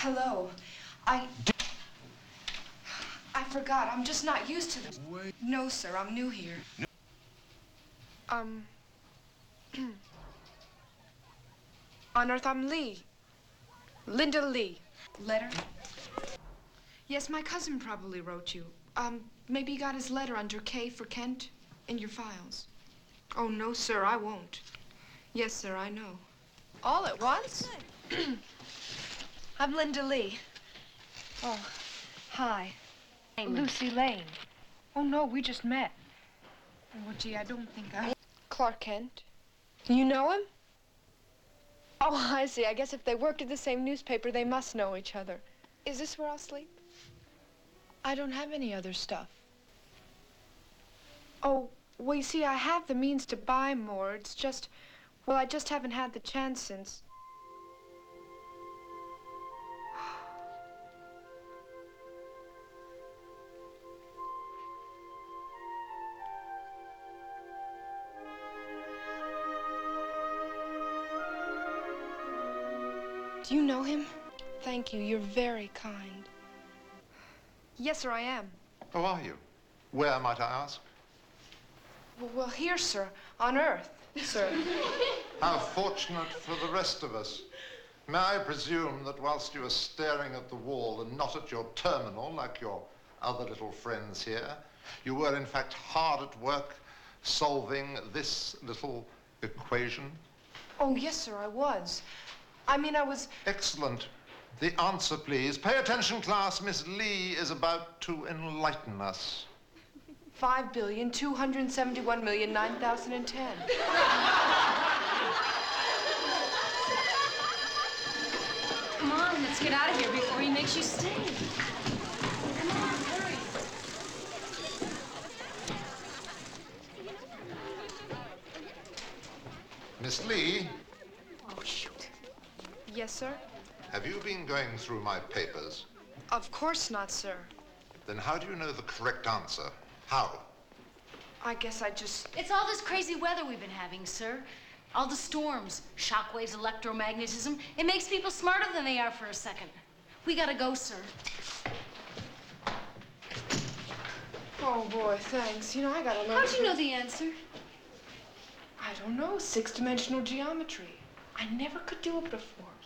Hello. I forgot. I'm just not used to this. Wait. No, sir. I'm new here. No. On Earth, I'm Lee. Linda Lee. Letter? Yes, my cousin probably wrote you. Maybe you got his letter under K for Kent in your files. Oh, no, sir, I won't. Yes, sir, I know. All at once? I'm Linda Lee. Oh, hi. Lucy Lane. Oh, no, we just met. Oh, gee, I don't think I... Clark Kent. You know him? Oh, I see. I guess if they worked at the same newspaper, they must know each other. Is this where I'll sleep? I don't have any other stuff. Oh, well, you see, I have the means to buy more. It's just, well, I just haven't had the chance since. Do you know him? Thank you. You're very kind. Yes, sir, I am. How are you? Where, might I ask? Well, here, sir. On Earth, sir. How fortunate for the rest of us. May I presume that whilst you are staring at the wall and not at your terminal, like your other little friends here, you were in fact hard at work solving this little equation? Oh, yes, sir, I was. I mean, I was... Excellent. The answer, please. Pay attention, class. Miss Lee is about to enlighten us. 5,271,009,010. Come on, let's get out of here before he makes you stay. Come on, hurry. Miss Lee, Oh, shoot. Yes, sir? have you been going through my papers? Of course not, sir. Then how do you know the correct answer? How? I guess I just... It's all this crazy weather we've been having, sir. All the storms, shockwaves, electromagnetism. It makes people smarter than they are for a second. We gotta go, sir. Oh, boy, thanks. You know, I gotta learn... How'd you know the answer? I don't know. 6-dimensional geometry. I never could do it before.